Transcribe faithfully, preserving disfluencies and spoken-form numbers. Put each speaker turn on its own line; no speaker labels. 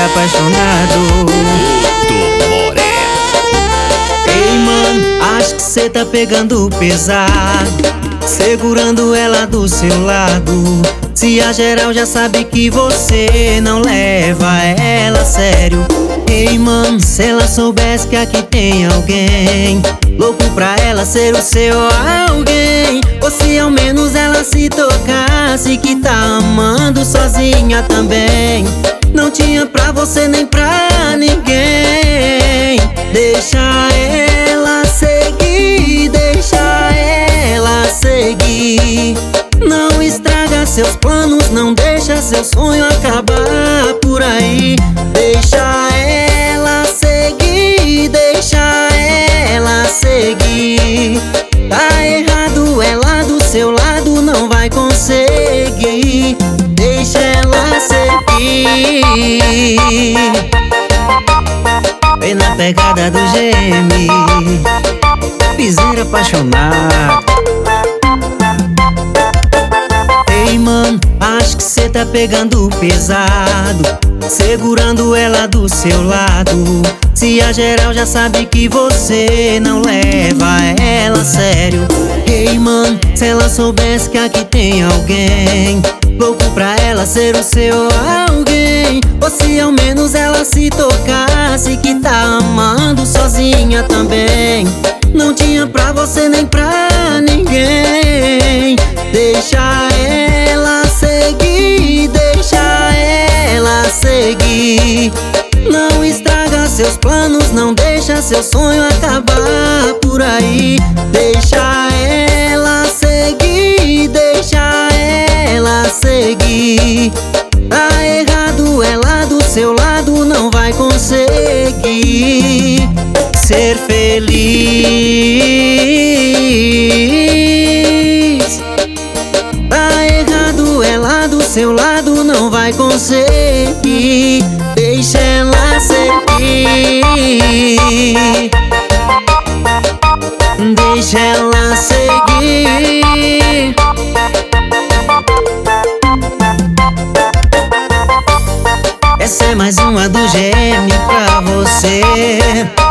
apaixonado.
Do Moreno.
Ei, mano, acho que cê tá pegando pesado, segurando ela do seu lado. Se a geral já sabe que você não leva ela a sério. Ei, mano, se ela soubesse que aqui tem alguém louco pra ela ser o seu alguém, ou se ao menos ela se tocasse que tá amando sozinha também. Não tinha pra você nem pra ninguém. Deixa ela seguir, deixa ela seguir. Não estraga seus planos, não deixa seu sonho acabar por aí. Deixa ela seguir, deixa ela seguir. Tá errado, ela do seu lado não vai conseguir. Deixa ela seguir. Vem na pegada do G M, piseiro apaixonado. Ei, mano, acho que cê tá pegando pesado, segurando ela do seu lado. Se a geral já sabe que você não leva ela a sério. Ei, mano, se ela soubesse que aqui tem alguém louco pra ela ser o seu alguém, ou se ao menos ela se tocasse que tá amando sozinha também. Não tinha pra você nem pra ninguém. Deixa ela seguir, deixa ela seguir. Não estraga seus planos, não deixa seu sonho acabar por aí. Deixa ela seguir, deixa ela seguir. Tá errado, ela do seu lado não vai conseguir ser feliz. Tá errado, ela do seu lado não vai conseguir. Deixa ela seguir, deixa ela seguir. Essa é mais uma do G M pra você.